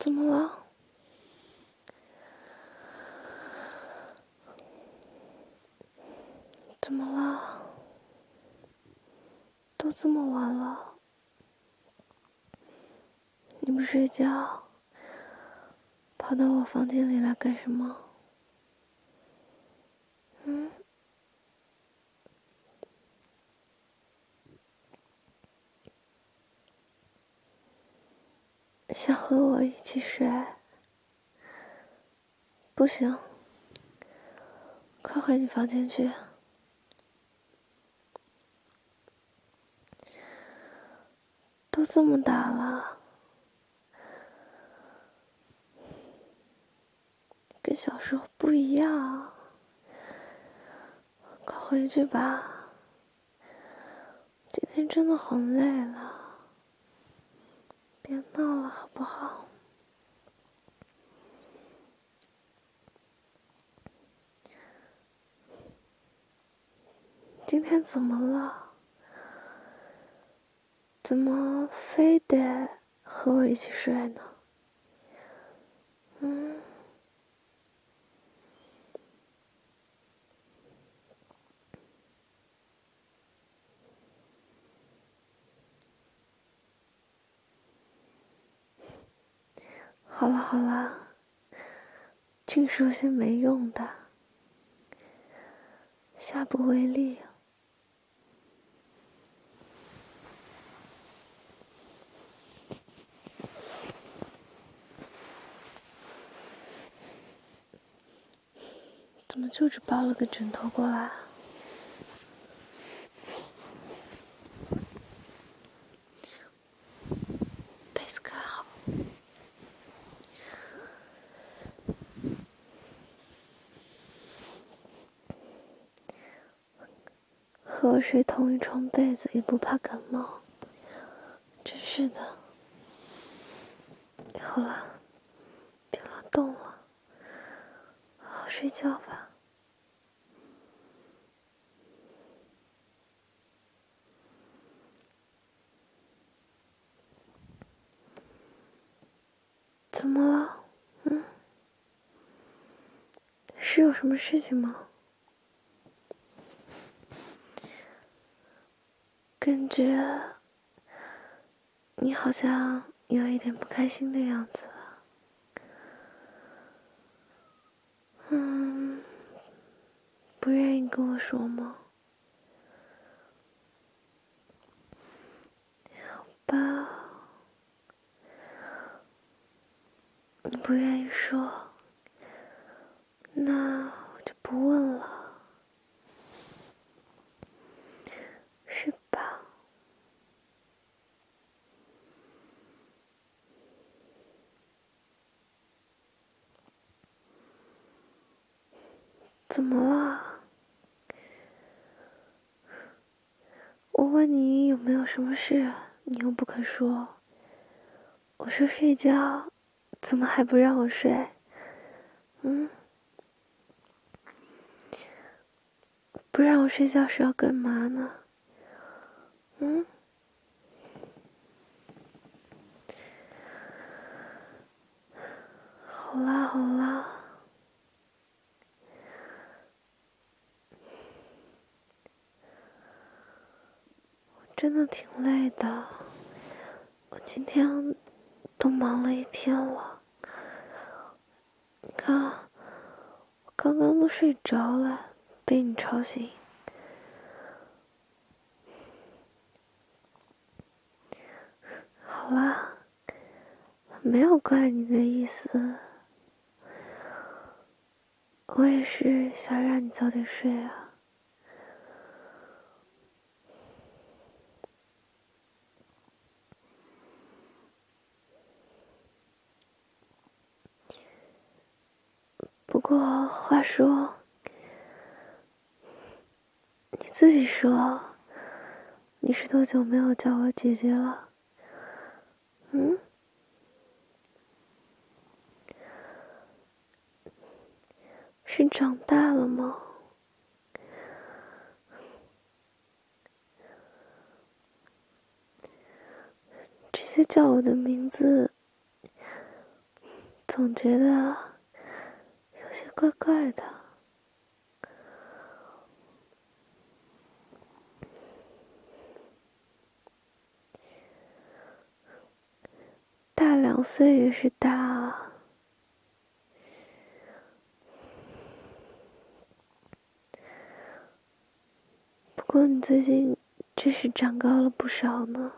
怎么了？怎么了？都这么晚了，你不睡觉，跑到我房间里来干什么？想和我一起睡？不行，快回你房间去。都这么大了，跟小时候不一样，快回去吧。今天真的很累了，别闹了好不好？今天怎么了？怎么非得和我一起睡呢？好了好了，净说些没用的，下不为例。怎么就只抱了个枕头过来？被子盖好。和我睡同一床被子也不怕感冒，真是的。好了，别乱动了，好好睡觉吧。怎么了？是有什么事情吗？感觉你好像有一点不开心的样子。不愿意跟我说吗？好吧，你不愿意说，那我就不问了，是吧？怎么了？我问你有没有什么事，你又不肯说。我说睡觉，怎么还不让我睡？不让我睡觉是要干嘛呢？好啦好啦，我真的挺累的，我今天都忙了一天了。你看，我刚刚都睡着了，被你吵醒。好啦，没有怪你的意思，我也是想让你早点睡啊。不过话说，你自己说，你是多久没有叫我姐姐了？是长大了吗？直接叫我的名字， 总觉得有些怪怪的。大2岁也是大啊。不过你最近真是长高了不少呢。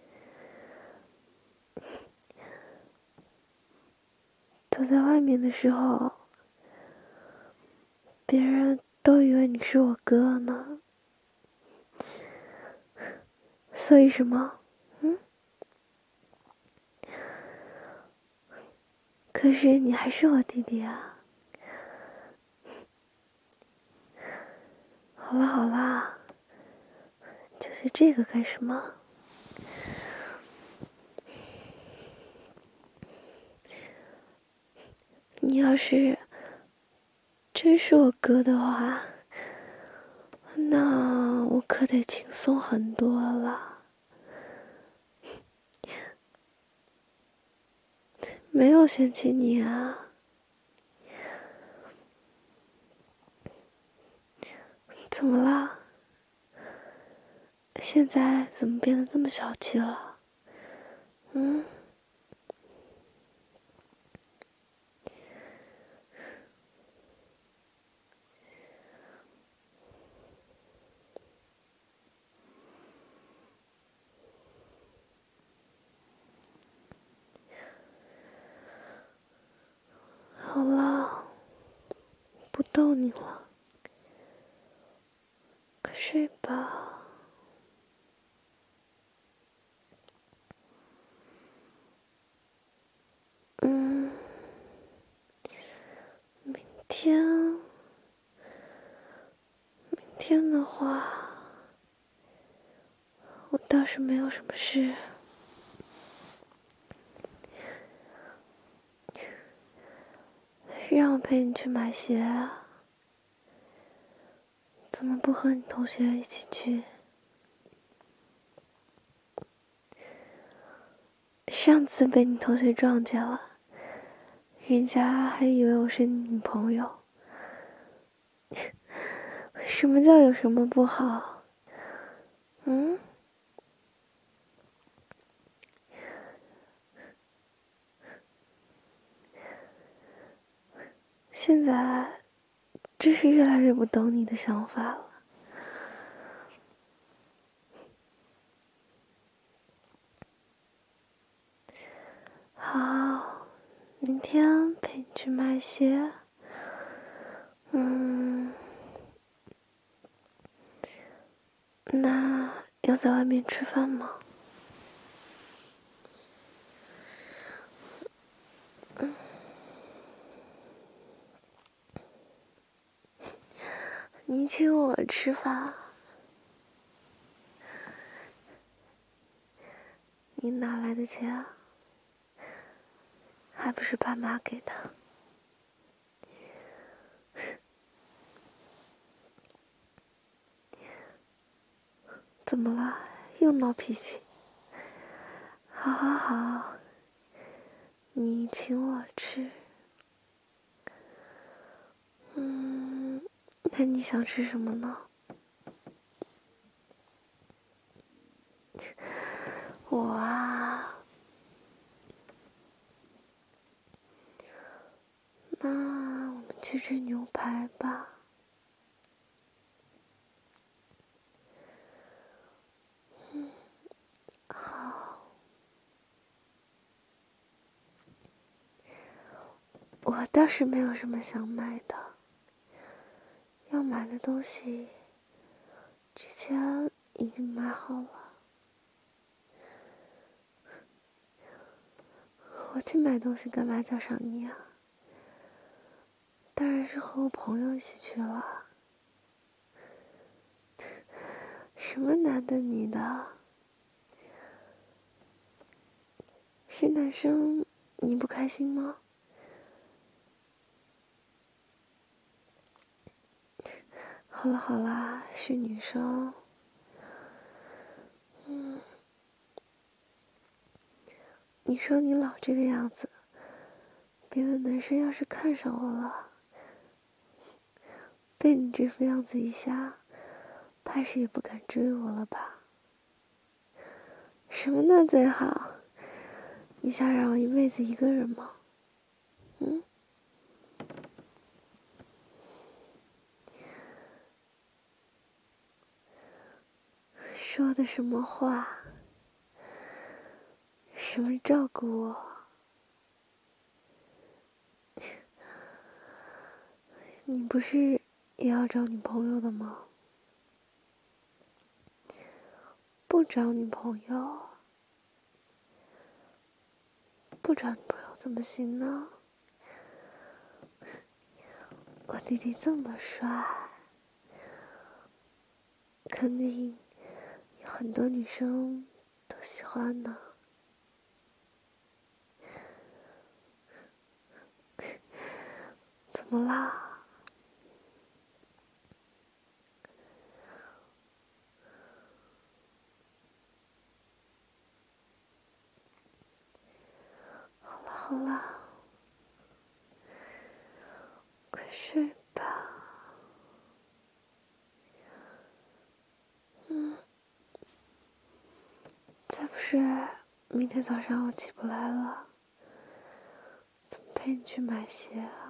走在外面的时候，别人都以为你是我哥呢。所以什么？可是你还是我弟弟啊。好啦好啦，纠结这个干什么？你要是真是我哥的话，那我可得轻松很多了。没有嫌弃你啊。怎么了？现在怎么变得这么小气了？好了，不逗你了，快睡吧。明天的话，我倒是没有什么事。让我陪你去买鞋啊？怎么不和你同学一起去？上次被你同学撞见了，人家还以为我是你女朋友。什么叫有什么不好？现在真是越来越不懂你的想法了。好，明天陪你去买鞋。那要在外面吃饭吗？你请我吃饭，你哪来的钱啊？还不是爸妈给的。怎么了？又闹脾气？好好好，你请我吃。那你想吃什么呢？我啊，那我们去吃牛排吧。好。我倒是没有什么想买的，要买的东西之前已经买好了。我去买东西干嘛叫上你呀？当然是和我朋友一起去了。什么男的女的？是男生你不开心吗？好了好啦，是女生。你说你老这个样子， 别的男生要是看上我了，被你这副样子一下，怕是也不敢追我了吧？什么呢最好？你想让我一辈子一个人吗？说的什么话？什么照顾我？你不是也要找女朋友的吗？不找女朋友，不找女朋友怎么行呢？我弟弟这么帅，肯定有很多女生都喜欢呢。怎么啦？好了好了，快睡吧。再不睡，明天早上我起不来了，怎么陪你去买鞋啊？